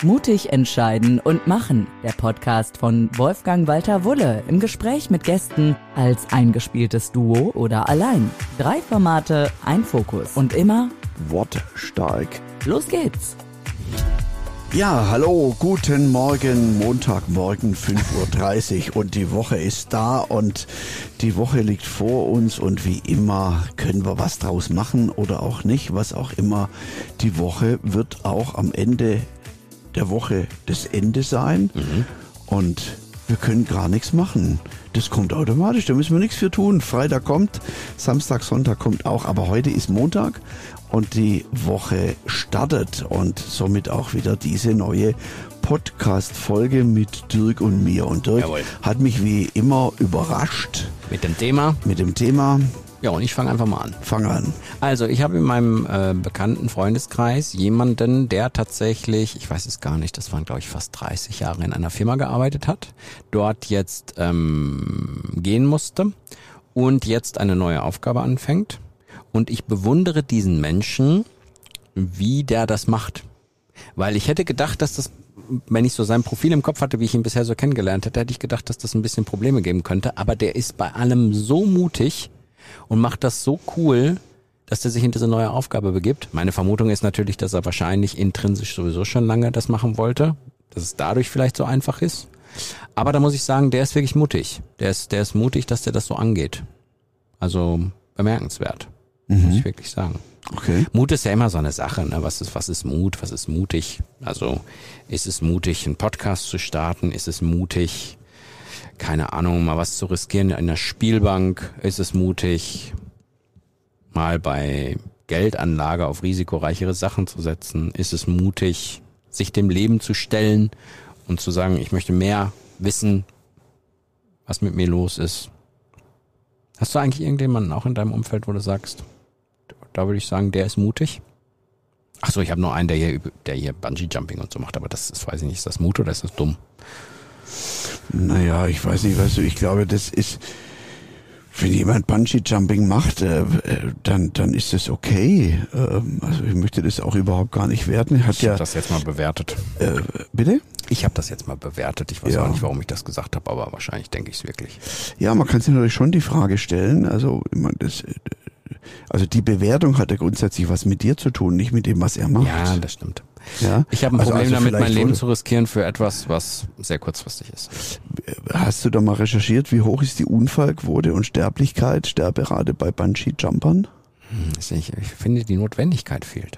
Mutig entscheiden und machen. Der Podcast von Wolfgang Walter Wulle im Gespräch mit Gästen als eingespieltes Duo oder allein. 3 Formate, ein Fokus und immer wortstark. Los geht's! Ja, hallo, guten Morgen, Montagmorgen 5:30 Uhr und die Woche ist da und die Woche liegt vor uns und wie immer können wir was draus machen oder auch nicht, was auch immer. Die Woche wird auch am Ende der Woche das Ende sein und wir können gar nichts machen. Das kommt automatisch, da müssen wir nichts für tun. Freitag kommt, Samstag, Sonntag kommt auch, aber heute ist Montag und die Woche startet und somit auch wieder diese neue Podcast-Folge mit Dirk und mir. Und Dirk hat mich wie immer überrascht. Mit dem Thema. Ja, und ich fange einfach mal an. Fang an. Also, ich habe in meinem bekannten Freundeskreis jemanden, der tatsächlich, ich weiß es gar nicht, das waren glaube ich fast 30 Jahre in einer Firma gearbeitet hat, dort jetzt gehen musste und jetzt eine neue Aufgabe anfängt. Und ich bewundere diesen Menschen, wie der das macht. Weil ich hätte gedacht, dass das, wenn ich so sein Profil im Kopf hatte, wie ich ihn bisher so kennengelernt hätte, hätte ich gedacht, dass das ein bisschen Probleme geben könnte. Aber der ist bei allem so mutig und macht das so cool, dass er sich in diese neue Aufgabe begibt. Meine Vermutung ist natürlich, dass er wahrscheinlich intrinsisch sowieso schon lange das machen wollte, dass es dadurch vielleicht so einfach ist. Aber da muss ich sagen, der ist wirklich mutig. Der ist mutig, dass der das so angeht. Also bemerkenswert, muss ich wirklich sagen. Okay. Mut ist ja immer so eine Sache, ne? Was ist Mut? Was ist mutig? Also ist es mutig, einen Podcast zu starten? Ist es mutig, keine Ahnung, mal was zu riskieren in der Spielbank? Ist es mutig, mal bei Geldanlage auf risikoreichere Sachen zu setzen? Ist es mutig, sich dem Leben zu stellen und zu sagen, ich möchte mehr wissen, was mit mir los ist? Hast du eigentlich irgendjemanden auch in deinem Umfeld, wo du sagst, da würde ich sagen, der ist mutig? Ach so, ich habe nur einen, der hier Bungee-Jumping und so macht, aber das ist, weiß ich nicht, ist das Mut oder ist das dumm? Naja, ich weiß nicht, weißt du, ich glaube, das ist, wenn jemand Bungee-Jumping macht, dann ist das okay. Also ich möchte das auch überhaupt gar nicht werten. Ich habe das jetzt mal bewertet. Bitte? Ich habe das jetzt mal bewertet. Ich weiß auch nicht, warum ich das gesagt habe, aber wahrscheinlich denke ich es wirklich. Ja, man kann sich natürlich schon die Frage stellen, also die Bewertung hat ja grundsätzlich was mit dir zu tun, nicht mit dem, was er macht. Ja, das stimmt. Ja? Ich habe ein Problem damit, mein Leben zu riskieren für etwas, was sehr kurzfristig ist. Hast du da mal recherchiert, wie hoch ist die Unfallquote und Sterberate bei Bungee-Jumpern? Ich finde, die Notwendigkeit fehlt.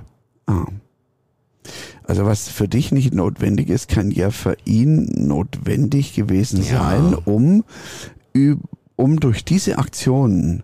Also was für dich nicht notwendig ist, kann ja für ihn notwendig gewesen sein, um durch diese Aktionen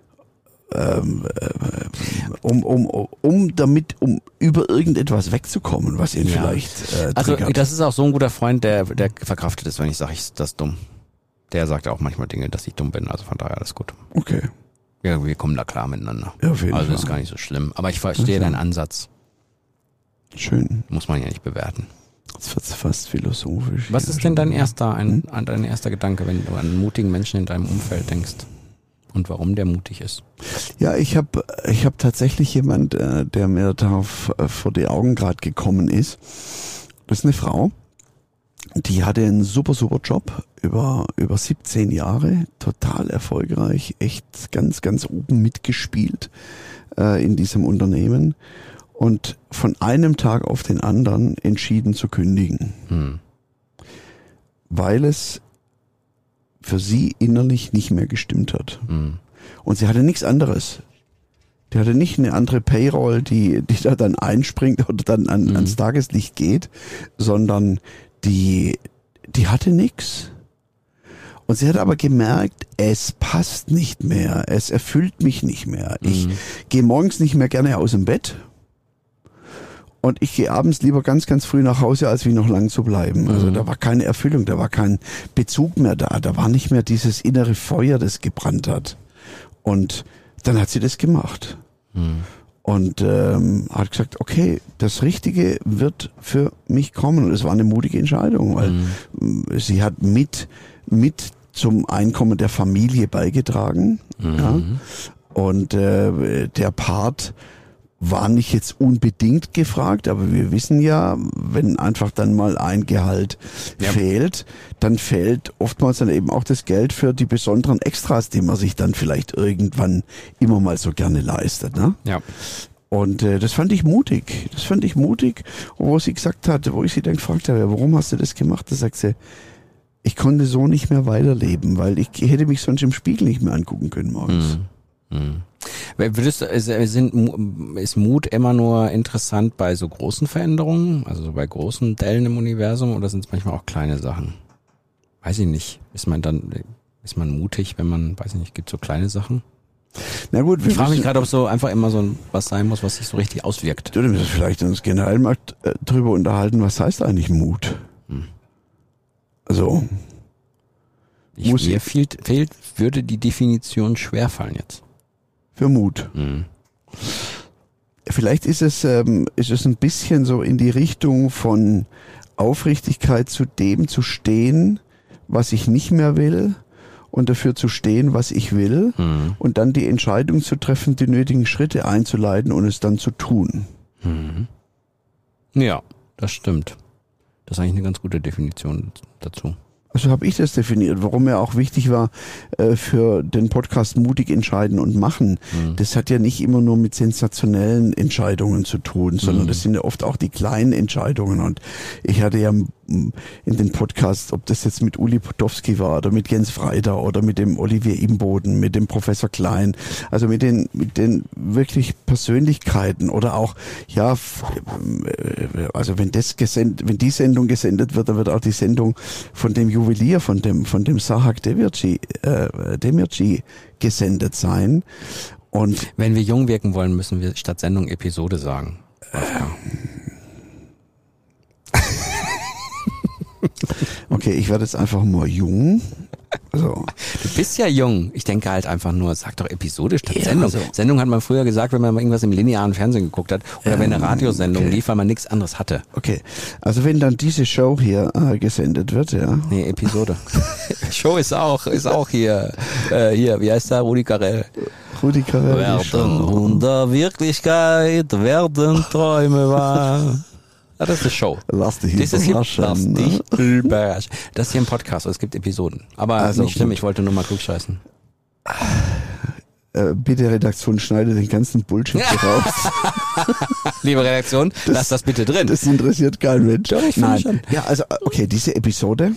um über irgendetwas wegzukommen, was ihn vielleicht also triggert. das ist auch so ein guter Freund, der verkraftet ist, wenn ich sage, das ist dumm. Der sagt auch manchmal Dinge, dass ich dumm bin, also von daher alles gut. Okay. Ja, wir kommen da klar miteinander. Ja, auf jeden Fall. Ist gar nicht so schlimm. Aber ich verstehe deinen Ansatz. Schön. Muss man ja nicht bewerten. Jetzt wird's fast philosophisch. Was ist denn dein erster Gedanke, wenn du an einen mutigen Menschen in deinem Umfeld denkst? Und warum der mutig ist? Ja, ich hab tatsächlich jemand, der mir da vor die Augen gerade gekommen ist. Das ist eine Frau, die hatte einen super Job über 17 Jahre, total erfolgreich, echt ganz, ganz oben mitgespielt in diesem Unternehmen und von einem Tag auf den anderen entschieden zu kündigen. Weil es für sie innerlich nicht mehr gestimmt hat. Und sie hatte nichts anderes. Die hatte nicht eine andere Payroll, die da dann einspringt oder dann ans Tageslicht geht, sondern die hatte nichts. Und sie hat aber gemerkt, es passt nicht mehr, es erfüllt mich nicht mehr. Ich gehe morgens nicht mehr gerne aus dem Bett. Und ich gehe abends lieber ganz, ganz früh nach Hause, als wie noch lang zu bleiben. Also da war keine Erfüllung, da war kein Bezug mehr da war nicht mehr dieses innere Feuer, das gebrannt hat. Und dann hat sie das gemacht. Und hat gesagt, okay, das Richtige wird für mich kommen. Und es war eine mutige Entscheidung, weil sie hat mit zum Einkommen der Familie beigetragen. Ja? Und der Part war nicht jetzt unbedingt gefragt, aber wir wissen ja, wenn einfach dann mal ein Gehalt fehlt, dann fehlt oftmals dann eben auch das Geld für die besonderen Extras, die man sich dann vielleicht irgendwann immer mal so gerne leistet. Ne? Ja. Und das fand ich mutig. Und wo sie gesagt hat, wo ich sie dann gefragt habe, warum hast du das gemacht? Da sagt sie, ich konnte so nicht mehr weiterleben, weil ich hätte mich sonst im Spiegel nicht mehr angucken können morgens. Ist Mut immer nur interessant bei so großen Veränderungen, also so bei großen Dellen im Universum, oder sind es manchmal auch kleine Sachen? Weiß ich nicht. Ist man mutig, wenn man, weiß ich nicht, gibt so kleine Sachen? Na gut, ich frage mich gerade, ob so einfach immer so was sein muss, was sich so richtig auswirkt. Du müsstest vielleicht uns generell mal drüber unterhalten, was heißt eigentlich Mut? Also mir würde die Definition schwerfallen jetzt. Für Mut. Vielleicht ist es ein bisschen so in die Richtung von Aufrichtigkeit, zu dem zu stehen, was ich nicht mehr will, und dafür zu stehen, was ich will, und dann die Entscheidung zu treffen, die nötigen Schritte einzuleiten und es dann zu tun. Ja, das stimmt. Das ist eigentlich eine ganz gute Definition dazu. Also habe ich das definiert, warum mir auch wichtig war für den Podcast mutig entscheiden und machen. Das hat ja nicht immer nur mit sensationellen Entscheidungen zu tun, sondern das sind ja oft auch die kleinen Entscheidungen. Und ich hatte ja in den Podcasts, ob das jetzt mit Uli Potowski war oder mit Jens Freiter oder mit dem Olivier Imboden, mit dem Professor Klein, also mit den wirklich Persönlichkeiten oder auch, ja, also wenn die Sendung gesendet wird, dann wird auch die Sendung von dem Juwelier, von dem Sahak Demirci gesendet sein. Und wenn wir jung wirken wollen, müssen wir statt Sendung Episode sagen. Okay, ich werde jetzt einfach mal jung. Also. Du bist ja jung. Ich denke halt einfach nur, sag doch Episode statt Sendung. Also. Sendung hat man früher gesagt, wenn man mal irgendwas im linearen Fernsehen geguckt hat oder wenn eine Radiosendung lief, weil man nichts anderes hatte. Okay, also wenn dann diese Show hier gesendet wird, ja. Nee, Episode. Show ist auch hier, wie heißt der? Rudi Carrell. Werden der Wirklichkeit werden Träume wahr. Ja, das ist eine Show. Lass dich überraschen. Das ist hier ein Podcast, es gibt Episoden. Aber also nicht schlimm, ich wollte nur mal klugscheißen. Bitte Redaktion, schneide den ganzen Bullshit raus. Liebe Redaktion, lass das bitte drin. Das interessiert kein Mensch. Doch, ich finde schon. Ja, also okay, diese Episode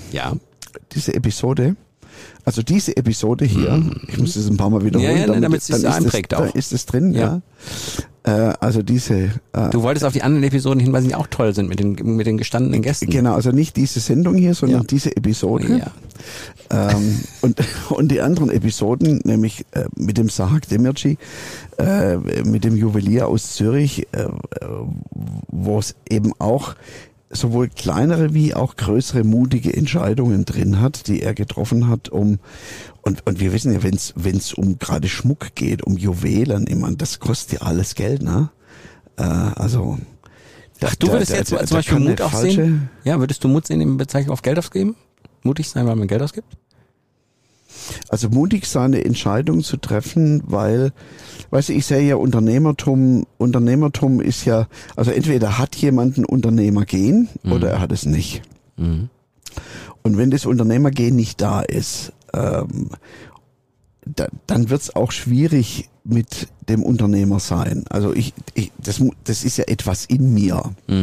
hier, ich muss das ein paar Mal wiederholen, damit es sich einprägt auch. Da ist es drin, ja. Also diese... du wolltest auf die anderen Episoden hinweisen, die auch toll sind mit den gestandenen Gästen. Genau, also nicht diese Sendung hier, sondern diese Episode. Ja. Und die anderen Episoden, nämlich mit dem Sahak Demirci, mit dem Juwelier aus Zürich, wo es eben auch sowohl kleinere wie auch größere mutige Entscheidungen drin hat, die er getroffen hat, und wir wissen ja, wenn es um gerade Schmuck geht, um Juwelen, ich meine, das kostet ja alles Geld, ne? Also du würdest jetzt zum Beispiel Mut auch sehen? Ja, würdest du Mut sehen in Bezeichnung auf Geld ausgeben? Mutig sein, weil man Geld ausgibt? Also mutig sein, eine Entscheidung zu treffen, weil, weißt du, ich sehe ja Unternehmertum ist ja, also entweder hat jemand ein Unternehmergehen oder er hat es nicht. Und wenn das Unternehmergehen nicht da ist, dann wird es auch schwierig mit dem Unternehmer sein. Also das ist ja etwas in mir.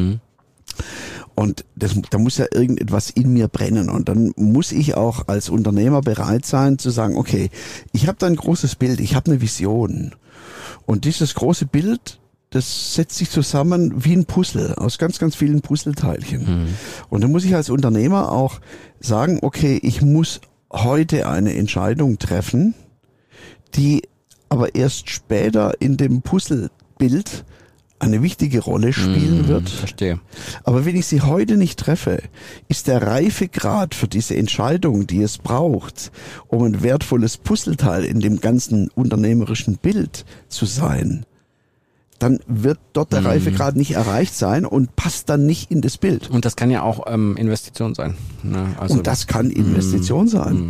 Und da muss ja irgendetwas in mir brennen. Und dann muss ich auch als Unternehmer bereit sein zu sagen, okay, ich habe da ein großes Bild, ich habe eine Vision. Und dieses große Bild, das setzt sich zusammen wie ein Puzzle aus ganz, ganz vielen Puzzleteilchen. Und dann muss ich als Unternehmer auch sagen, okay, ich muss heute eine Entscheidung treffen, die aber erst später in dem Puzzlebild eine wichtige Rolle spielen wird. Verstehe. Aber wenn ich sie heute nicht treffe, ist der Reifegrad für diese Entscheidung, die es braucht, um ein wertvolles Puzzleteil in dem ganzen unternehmerischen Bild zu sein, dann wird dort der Reifegrad nicht erreicht sein und passt dann nicht in das Bild. Und das kann ja auch Investition sein. Ne? Also, und das kann Investition sein.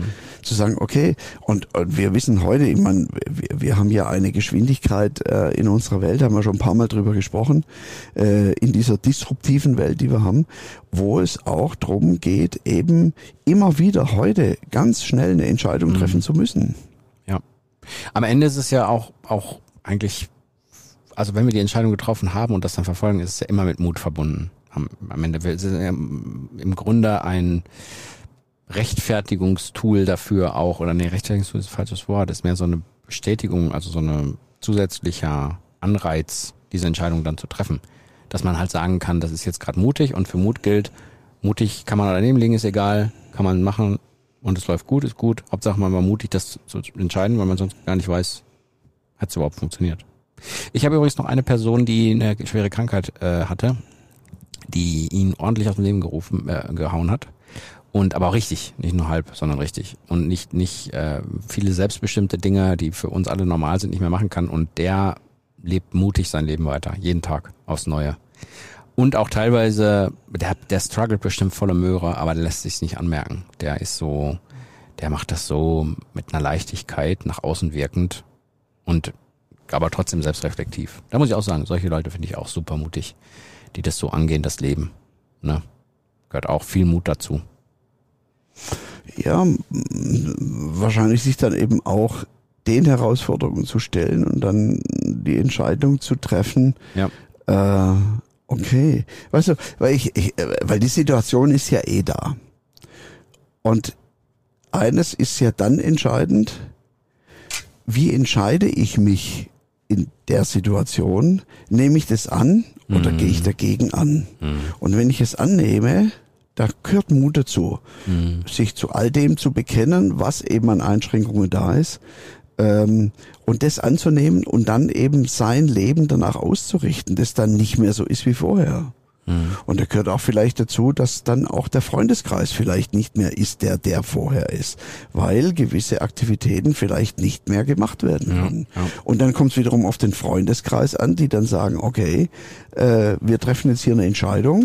zu sagen, okay, und wir wissen heute, ich meine, wir haben ja eine Geschwindigkeit in unserer Welt, haben wir schon ein paar Mal drüber gesprochen, in dieser disruptiven Welt, die wir haben, wo es auch darum geht, eben immer wieder heute ganz schnell eine Entscheidung treffen zu müssen. Ja. Am Ende ist es ja auch eigentlich, also wenn wir die Entscheidung getroffen haben und das dann verfolgen, ist es ja immer mit Mut verbunden. Am Ende ist es ja im Grunde ein Rechtfertigungstool dafür auch, oder nee, Rechtfertigungstool ist ein falsches Wort, ist mehr so eine Bestätigung, also so eine zusätzlicher Anreiz, diese Entscheidung dann zu treffen. Dass man halt sagen kann, das ist jetzt gerade mutig und für Mut gilt, mutig kann man daneben liegen, ist egal, kann man machen und es läuft gut, ist gut. Hauptsache man war mutig, das zu entscheiden, weil man sonst gar nicht weiß, hat es überhaupt funktioniert. Ich habe übrigens noch eine Person, die eine schwere Krankheit hatte, die ihn ordentlich aus dem Leben gehauen hat. Und aber auch richtig, nicht nur halb, sondern richtig. Und nicht viele selbstbestimmte Dinge, die für uns alle normal sind, nicht mehr machen kann. Und der lebt mutig sein Leben weiter, jeden Tag aufs Neue. Und auch teilweise, der struggelt bestimmt volle Möhre, aber der lässt sich's nicht anmerken. Der macht das so mit einer Leichtigkeit, nach außen wirkend und aber trotzdem selbstreflektiv. Da muss ich auch sagen, solche Leute finde ich auch super mutig, die das so angehen, das Leben. Ne? Gehört auch viel Mut dazu. Ja, wahrscheinlich sich dann eben auch den Herausforderungen zu stellen und dann die Entscheidung zu treffen. Ja. Okay, weißt du, weil die Situation ist ja eh da. Und eines ist ja dann entscheidend, wie entscheide ich mich in der Situation? Nehme ich das an oder gehe ich dagegen an? Und wenn ich es annehme, da gehört Mut dazu, sich zu all dem zu bekennen, was eben an Einschränkungen da ist, und das anzunehmen und dann eben sein Leben danach auszurichten, das dann nicht mehr so ist wie vorher. Und da gehört auch vielleicht dazu, dass dann auch der Freundeskreis vielleicht nicht mehr ist, der vorher ist, weil gewisse Aktivitäten vielleicht nicht mehr gemacht werden können. Ja. Und dann kommt es wiederum auf den Freundeskreis an, die dann sagen, okay, wir treffen jetzt hier eine Entscheidung,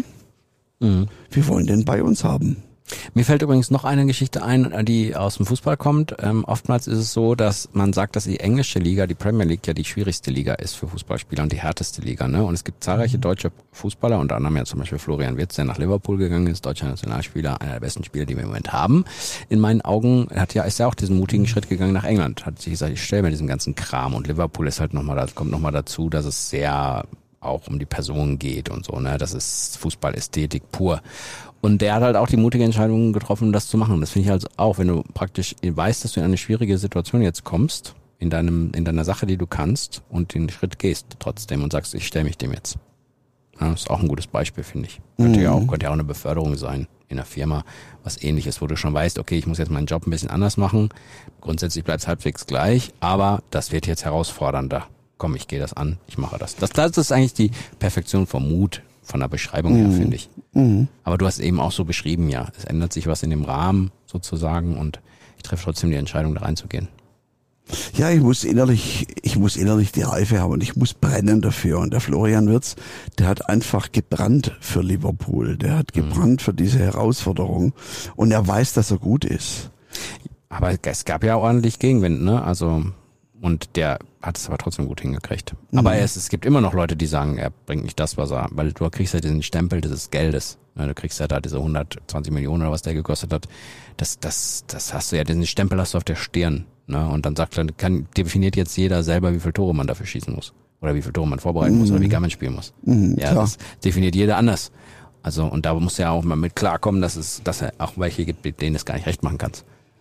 wir wollen den bei uns haben. Mir fällt übrigens noch eine Geschichte ein, die aus dem Fußball kommt. Oftmals ist es so, dass man sagt, dass die englische Liga, die Premier League, ja die schwierigste Liga ist für Fußballspieler und die härteste Liga. Ne? Und es gibt zahlreiche deutsche Fußballer, unter anderem ja zum Beispiel Florian Wirtz, der nach Liverpool gegangen ist, deutscher Nationalspieler, einer der besten Spieler, die wir im Moment haben. In meinen Augen ist ja auch diesen mutigen Schritt gegangen nach England. Hat sich gesagt, ich stelle mir diesen ganzen Kram. Und Liverpool ist halt kommt nochmal dazu, dass es sehr auch um die Person geht und so. Ne? Das ist Fußballästhetik pur. Und der hat halt auch die mutige Entscheidung getroffen, das zu machen. Das finde ich halt auch, wenn du praktisch weißt, dass du in eine schwierige Situation jetzt kommst, in deiner Sache, die du kannst, und den Schritt gehst trotzdem und sagst, ich stelle mich dem jetzt. Ja, das ist auch ein gutes Beispiel, finde ich. Könnte ja auch eine Beförderung sein in einer Firma, was Ähnliches, wo du schon weißt, okay, ich muss jetzt meinen Job ein bisschen anders machen. Grundsätzlich bleibt es halbwegs gleich, aber das wird jetzt herausfordernder. Komm, ich gehe das an, ich mache das. Das ist eigentlich die Perfektion vom Mut, von der Beschreibung her, finde ich. Aber du hast eben auch so beschrieben, ja, es ändert sich was in dem Rahmen sozusagen und ich treffe trotzdem die Entscheidung, da reinzugehen. Ja, ich muss innerlich die Reife haben und ich muss brennen dafür. Und der Florian Wirtz, der hat einfach gebrannt für Liverpool. Der hat gebrannt für diese Herausforderung und er weiß, dass er gut ist. Aber es gab ja ordentlich Gegenwind, ne? Also, und der hat es aber trotzdem gut hingekriegt. Aber es gibt immer noch Leute, die sagen, er bringt nicht das, weil du kriegst ja diesen Stempel dieses Geldes. Du kriegst ja da diese 120 Millionen oder was der gekostet hat. Das hast du ja, diesen Stempel hast du auf der Stirn. Ne? Und dann definiert jetzt jeder selber, wie viele Tore man dafür schießen muss. Oder wie viele Tore man vorbereiten muss oder wie gar man spielen muss. Ja, klar. Das definiert jeder anders. Also, und da musst du ja auch mal mit klarkommen, dass es auch welche gibt, mit denen du es gar nicht recht machen kannst.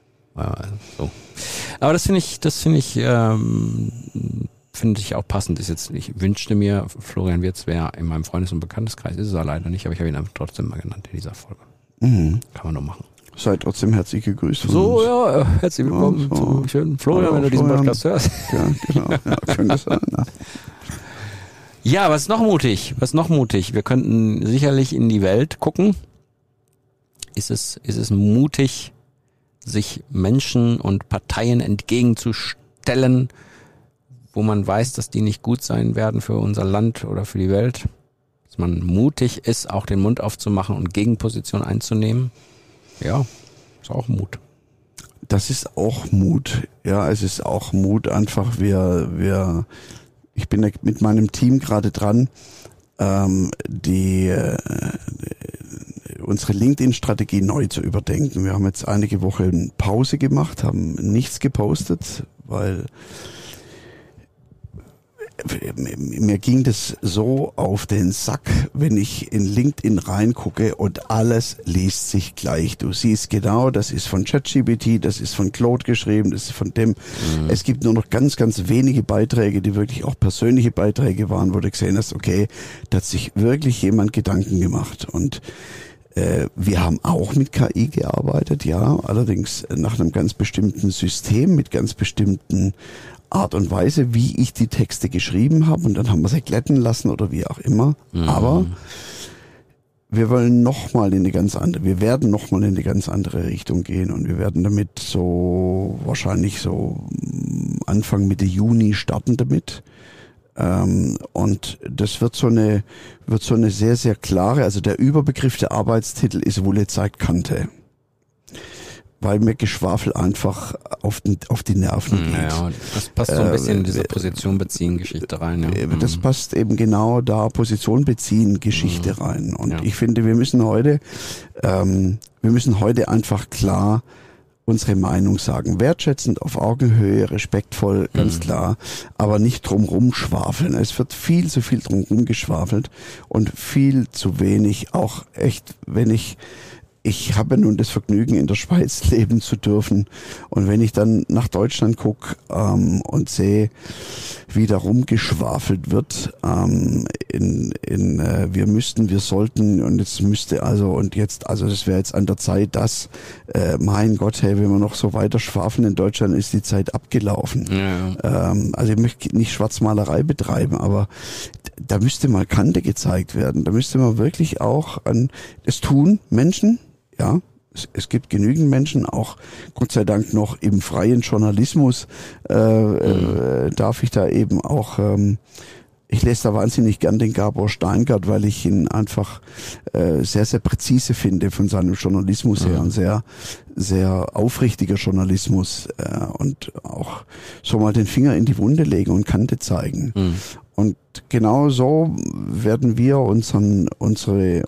So. Aber das finde ich auch passend. Ich wünschte mir, Florian Wirtz wäre in meinem Freundes- und Bekannteskreis, ist es leider nicht, aber ich habe ihn einfach trotzdem mal genannt in dieser Folge. Kann man doch machen. Seid trotzdem herzlich gegrüßt. So, ja, herzlich willkommen zum schönen Florian, wenn du diesen Podcast hörst. Ja, genau. Ja, könnte sein. Ja, was ist noch mutig? Wir könnten sicherlich in die Welt gucken. Ist es mutig, sich Menschen und Parteien entgegenzustellen, wo man weiß, dass die nicht gut sein werden für unser Land oder für die Welt? Dass man mutig ist, auch den Mund aufzumachen und Gegenposition einzunehmen? Ja, ist auch Mut. das ist auch Mut. Ja, es ist auch Mut einfach. Ich bin mit meinem Team gerade dran, unsere LinkedIn-Strategie neu zu überdenken. Wir haben jetzt einige Wochen Pause gemacht, haben nichts gepostet, weil mir ging das so auf den Sack, wenn ich in LinkedIn reingucke und alles liest sich gleich. Du siehst genau, das ist von ChatGPT, das ist von Claude geschrieben, das ist von dem. Es gibt nur noch ganz, ganz wenige Beiträge, die wirklich auch persönliche Beiträge waren, wo du gesehen hast, okay, da hat sich wirklich jemand Gedanken gemacht. Und wir haben auch mit KI gearbeitet, ja, allerdings nach einem ganz bestimmten System, mit ganz bestimmten Art und Weise, wie ich die Texte geschrieben habe, und dann haben wir sie glätten lassen oder wie auch immer. Aber wir wollen wir werden nochmal in eine ganz andere Richtung gehen, und wir werden damit wahrscheinlich Anfang Mitte Juni starten damit. Und das wird so eine sehr, sehr klare, also der Überbegriff der Arbeitstitel ist Wulle zeigt Kante. Weil mir Geschwafel einfach auf die Nerven geht. Ja, das passt so ein bisschen in diese Position beziehen Geschichte rein. Ja. Das passt eben genau da, Position beziehen Geschichte rein. Und ich finde, wir müssen heute einfach klar unsere Meinung sagen. Wertschätzend, auf Augenhöhe, respektvoll, ganz klar, aber nicht drumrum schwafeln. Es wird viel zu viel drumrum geschwafelt und viel zu wenig, auch echt, ich habe nun das Vergnügen, in der Schweiz leben zu dürfen. Und wenn ich dann nach Deutschland gucke und sehe, wie da rumgeschwafelt wird, wir sollten und jetzt müsste das wäre jetzt an der Zeit, dass, mein Gott, hey, wenn wir noch so weiter schwafeln in Deutschland, ist die Zeit abgelaufen. Ja. Also ich möchte nicht Schwarzmalerei betreiben, aber da müsste mal Kante gezeigt werden. Da müsste man wirklich auch es tun, Menschen. Ja, es gibt genügend Menschen, auch Gott sei Dank noch im freien Journalismus darf ich da eben auch, ich lese da wahnsinnig gern den Gabor Steingart, weil ich ihn einfach sehr, sehr präzise finde von seinem Journalismus her, ein sehr, sehr aufrichtiger Journalismus und auch so mal den Finger in die Wunde legen und Kante zeigen. Und genau so werden wir unsere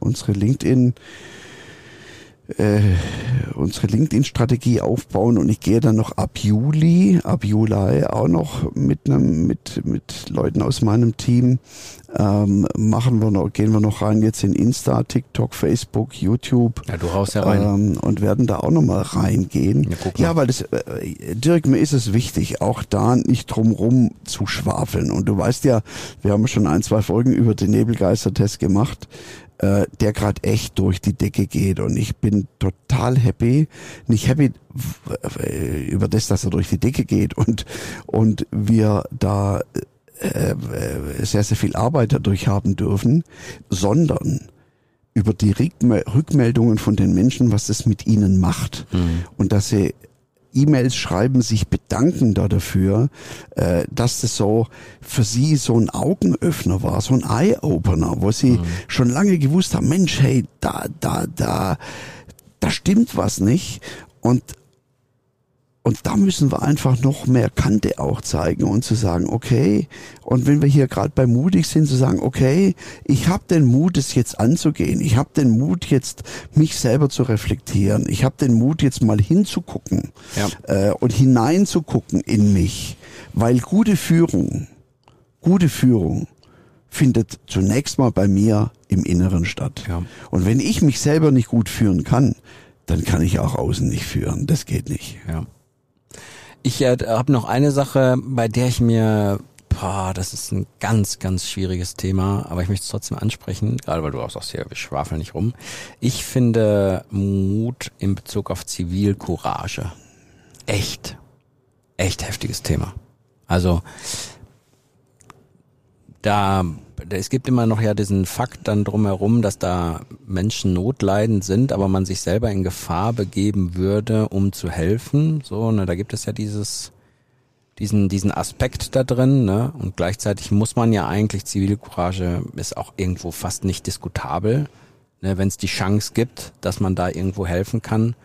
LinkedIn-Strategie aufbauen, und ich gehe dann noch ab Juli auch noch mit Leuten aus meinem Team, gehen wir noch rein jetzt in Insta, TikTok, Facebook, YouTube. Ja, du haust ja rein. Und werden da auch nochmal reingehen. Ja, weil Dirk, mir ist es wichtig, auch da nicht drumrum zu schwafeln. Und du weißt ja, wir haben schon 1-2 Folgen über den Nebelgeister-Test gemacht, der gerade echt durch die Decke geht, und ich bin total nicht happy über das, dass er durch die Decke geht und wir da sehr, sehr viel Arbeit dadurch haben dürfen, sondern über die Rückmeldungen von den Menschen, was das mit ihnen macht, und dass sie E-Mails schreiben, sich bedanken dafür, dass das so für sie so ein Augenöffner war, so ein Eye-Opener, wo sie schon lange gewusst haben, Mensch, hey, da stimmt was nicht, und da müssen wir einfach noch mehr Kante auch zeigen und zu sagen, okay, und wenn wir hier gerade bei mutig sind, zu sagen, okay, ich habe den Mut, es jetzt anzugehen. Ich habe den Mut, jetzt mich selber zu reflektieren. Ich habe den Mut, jetzt mal hinzugucken und hineinzugucken in mich. Weil gute Führung findet zunächst mal bei mir im Inneren statt. Ja. Und wenn ich mich selber nicht gut führen kann, dann kann ich auch außen nicht führen. Das geht nicht. Ja. Ich habe noch eine Sache, bei der ich mir, das ist ein ganz, ganz schwieriges Thema, aber ich möchte es trotzdem ansprechen, gerade weil du auch sagst, ja, wir schwafeln nicht rum. Ich finde Mut in Bezug auf Zivilcourage echt heftiges Thema. Also es gibt immer noch ja diesen Fakt dann drumherum, dass da Menschen notleidend sind, aber man sich selber in Gefahr begeben würde, um zu helfen. So, ne, da gibt es ja diesen Aspekt da drin, ne? Und gleichzeitig muss man ja eigentlich, Zivilcourage ist auch irgendwo fast nicht diskutabel, ne, wenn es die Chance gibt, dass man da irgendwo helfen kann.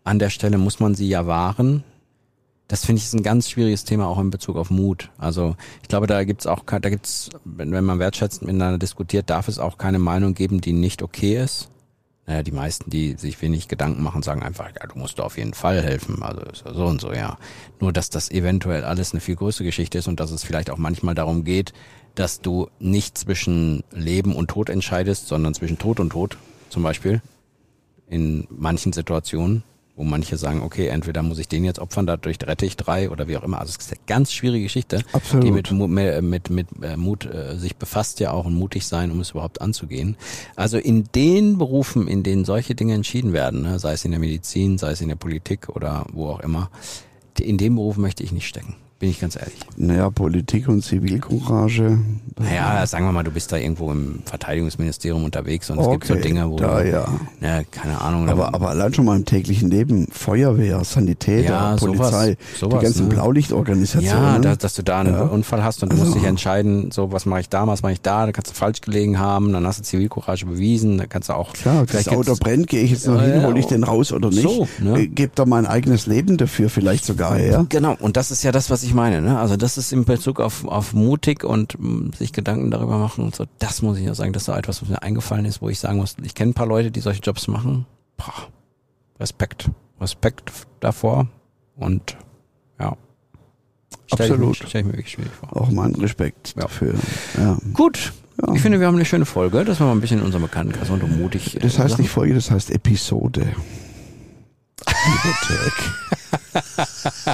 an der Stelle muss man sie ja wahren. Das finde ich ist ein ganz schwieriges Thema auch in Bezug auf Mut. Also ich glaube, wenn man wertschätzend miteinander diskutiert, darf es auch keine Meinung geben, die nicht okay ist. Naja, die meisten, die sich wenig Gedanken machen, sagen einfach, ja, du musst auf jeden Fall helfen, also ist ja so und so, ja. Nur, dass das eventuell alles eine viel größere Geschichte ist und dass es vielleicht auch manchmal darum geht, dass du nicht zwischen Leben und Tod entscheidest, sondern zwischen Tod und Tod, zum Beispiel, in manchen Situationen, wo manche sagen, okay, entweder muss ich den jetzt opfern, dadurch rette ich 3 oder wie auch immer. Also es ist eine ganz schwierige Geschichte, Absolut. Die mit Mut sich befasst ja auch und mutig sein, um es überhaupt anzugehen. Also in den Berufen, in denen solche Dinge entschieden werden, ne, sei es in der Medizin, sei es in der Politik oder wo auch immer, in dem Beruf möchte ich nicht stecken. Bin ich ganz ehrlich. Naja, Politik und Zivilcourage. Naja, sagen wir mal, du bist da irgendwo im Verteidigungsministerium unterwegs und es gibt so Dinge, wo da, ja. Keine Ahnung. Aber allein schon mal im täglichen Leben, Feuerwehr, Sanitäter, ja, Polizei, sowas, die ganzen Blaulichtorganisationen. Ja, dass du da einen Unfall hast und du musst dich entscheiden, so was mache ich da, da kannst du falsch gelegen haben, dann hast du Zivilcourage bewiesen, dann kannst du auch... Klar, das Auto brennt, gehe ich jetzt noch hin, hole ich den raus oder nicht? So, ne? Gebe da mein eigenes Leben dafür vielleicht sogar her. Genau, und das ist ja das, was ich meine, ne? Also das ist in Bezug auf mutig und sich Gedanken darüber machen und so, das muss ich auch sagen, das ist so etwas, was mir eingefallen ist, wo ich sagen muss, ich kenne ein paar Leute, die solche Jobs machen. Respekt davor und ja. Absolut. Stell ich mir wirklich schwierig vor. Auch mein Respekt dafür. Ja. Gut. Ja. Ich finde, wir haben eine schöne Folge, dass wir mal ein bisschen in unserem Bekanntenkreis und mutig. Das heißt nicht Folge, das heißt Episode. Lieber Dirk.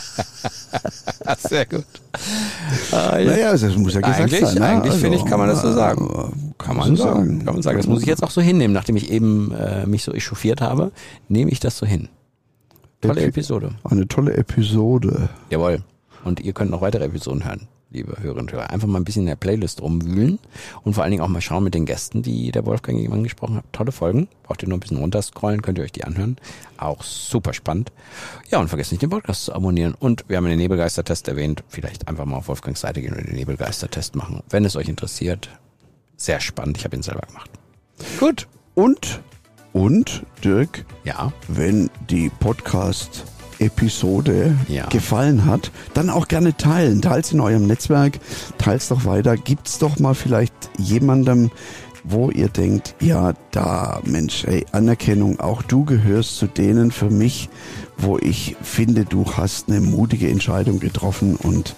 Sehr gut. Naja, das muss ja gesagt sein. Ne? Eigentlich finde ich, kann man das so sagen. Kann man sagen. Das muss ich jetzt auch so hinnehmen. Nachdem ich eben mich so echauffiert habe, nehme ich das so hin. Tolle Episode. Eine tolle Episode. Jawohl. Und ihr könnt noch weitere Episoden hören, liebe Hörerinnen und Hörer. Einfach mal ein bisschen in der Playlist rumwühlen und vor allen Dingen auch mal schauen mit den Gästen, die der Wolfgang eben angesprochen hat. Tolle Folgen. Braucht ihr nur ein bisschen runterscrollen, könnt ihr euch die anhören. Auch super spannend. Ja, und vergesst nicht, den Podcast zu abonnieren. Und wir haben den Nebelgeister-Test erwähnt. Vielleicht einfach mal auf Wolfgangs Seite gehen und den Nebelgeister-Test machen, wenn es euch interessiert. Sehr spannend. Ich habe ihn selber gemacht. Gut. Und Dirk, ja, wenn die Podcast-Episode gefallen hat, dann auch gerne teilen. Teilt in eurem Netzwerk, teilt doch weiter. Gibt's doch mal vielleicht jemandem, wo ihr denkt, ja, da, Mensch, ey, Anerkennung, auch du gehörst zu denen für mich, wo ich finde, du hast eine mutige Entscheidung getroffen und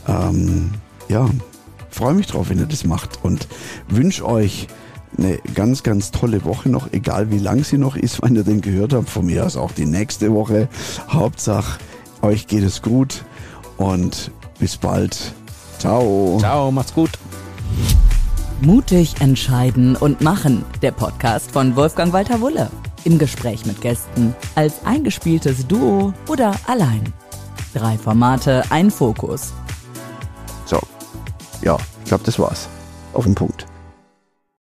freue mich drauf, wenn ihr das macht und wünsche euch eine ganz, ganz tolle Woche noch, egal wie lang sie noch ist, wenn ihr den gehört habt. Von mir aus auch die nächste Woche. Hauptsache, euch geht es gut und bis bald. Ciao. Ciao, macht's gut. Mutig entscheiden und machen. Der Podcast von Wolfgang Walter Wulle. Im Gespräch mit Gästen, als eingespieltes Duo oder allein. 3 Formate, ein Fokus. So, ja, ich glaube, das war's. Auf den Punkt.